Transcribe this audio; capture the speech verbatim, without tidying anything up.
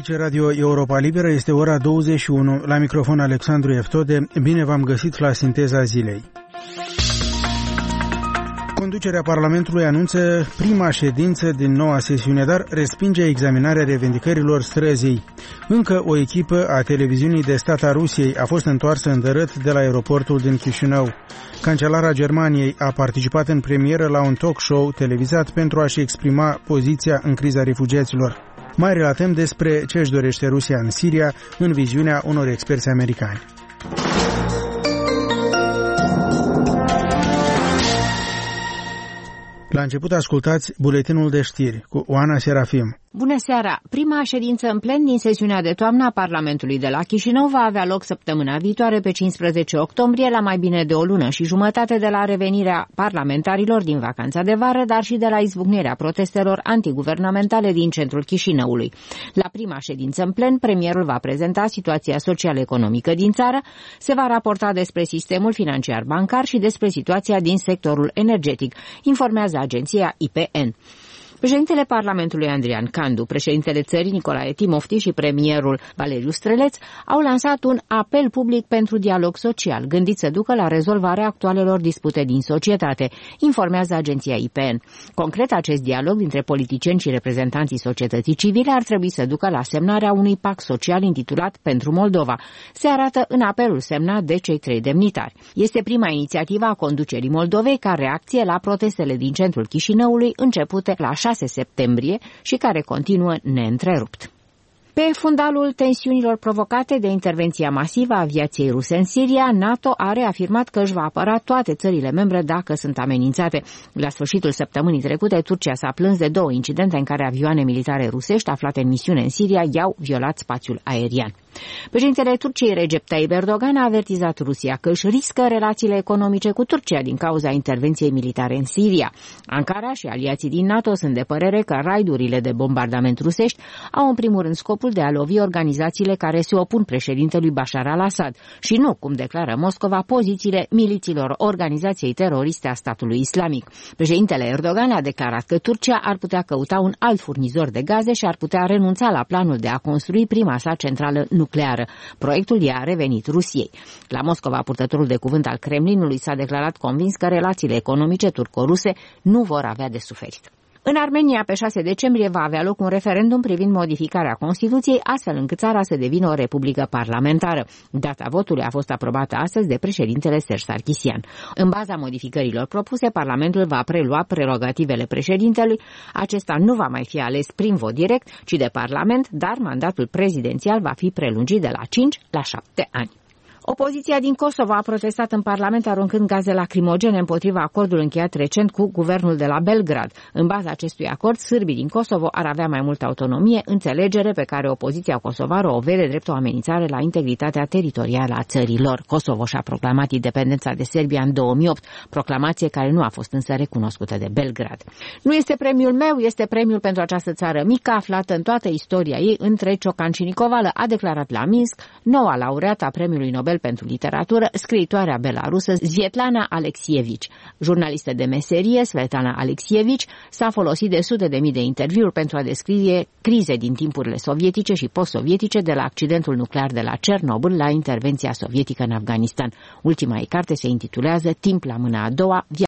Aici Radio Europa Liberă, este ora douăzeci și unu, la microfon Alexandru Eftode. Bine v-am găsit la Sinteza Zilei. Conducerea Parlamentului anunță prima ședință din noua sesiune, dar respinge examinarea revendicărilor străzii. Încă o echipă a televiziunii de stat a Rusiei a fost întoarsă în dărât de la aeroportul din Chișinău. Cancelara Germaniei a participat în premieră la un talk show televizat pentru a-și exprima poziția în criza refugiaților. Mai relatăm despre ce își dorește Rusia în Siria în viziunea unor experți americani. La început ascultați buletinul de știri cu Oana Serafim. Bună seara! Prima ședință în plen din sesiunea de toamnă a Parlamentului de la Chișinău va avea loc săptămâna viitoare pe cincisprezece octombrie, la mai bine de o lună și jumătate de la revenirea parlamentarilor din vacanța de vară, dar și de la izbucnirea protestelor antiguvernamentale din centrul Chișinăului. La prima ședință în plen, premierul va prezenta situația social-economică din țară, se va raporta despre sistemul financiar bancar și despre situația din sectorul energetic, informează agenția I P N. Președintele Parlamentului Andrian Candu, președintele țării Nicolae Timofti și premierul Valeriu Streleț au lansat un apel public pentru dialog social, gândit să ducă la rezolvarea actualelor dispute din societate, informează agenția I P N. Concret, acest dialog dintre politicieni și reprezentanții societății civile ar trebui să ducă la semnarea unui pact social intitulat Pentru Moldova. Se arată în apelul semnat de cei trei demnitari. Este prima inițiativă a conducerii Moldovei ca reacție la protestele din centrul Chișinăului începute la șase septembrie și care continuă neîntrerupt. Pe fundalul tensiunilor provocate de intervenția masivă a aviației ruse în Siria, NATO a reafirmat că își va apăra toate țările membre dacă sunt amenințate. La sfârșitul săptămânii trecute, Turcia s-a plâns de două incidente în care avioane militare rusești aflate în misiune în Siria i-au violat spațiul aerian. Președintele Turciei Recep Tayyip Erdogan a avertizat Rusia că își riscă relațiile economice cu Turcia din cauza intervenției militare în Siria. Ankara și aliații din NATO sunt de părere că raidurile de bombardament rusești au în primul rând scopul de a lovi organizațiile care se opun președintelui Bashar al-Assad și nu, cum declară Moscova, pozițiile miliților organizației teroriste a statului islamic. Președintele Erdogan a declarat că Turcia ar putea căuta un alt furnizor de gaze și ar putea renunța la planul de a construi prima sa centrală nucleară. Proiectul i-a revenit Rusiei. La Moscova, purtătorul de cuvânt al Kremlinului s-a declarat convins că relațiile economice turco-ruse nu vor avea de suferit. În Armenia, pe șase decembrie, va avea loc un referendum privind modificarea Constituției, astfel încât țara să devină o republică parlamentară. Data votului a fost aprobată astăzi de președintele Serge Sarkisian. În baza modificărilor propuse, Parlamentul va prelua prerogativele președintelui. Acesta nu va mai fi ales prin vot direct, ci de Parlament, dar mandatul prezidențial va fi prelungit de la cinci la șapte ani. Opoziția din Kosovo a protestat în Parlament aruncând gaze lacrimogene împotriva acordului încheiat recent cu guvernul de la Belgrad. În baza acestui acord, sârbii din Kosovo ar avea mai multă autonomie, înțelegere pe care opoziția kosovară o vede drept o amenințare la integritatea teritorială a țării lor. Kosovo și-a proclamat independența de Serbia în două mii opt, proclamație care nu a fost însă recunoscută de Belgrad. Nu este premiul meu, este premiul pentru această țară mică, aflată în toată istoria ei între Ciocan și Nicovală, a declarat la Minsk noua laureată a premiului Nobel pentru literatură, scriitoarea belarusă Svetlana Alexievich. Jurnalistă de meserie, Svetlana Alexievich s-a folosit de sute de mii de interviuri pentru a descrie crize din timpurile sovietice și post-sovietice, de la accidentul nuclear de la Cernobâl la intervenția sovietică în Afganistan. Ultima ei carte se intitulează Timp la mâna a doua,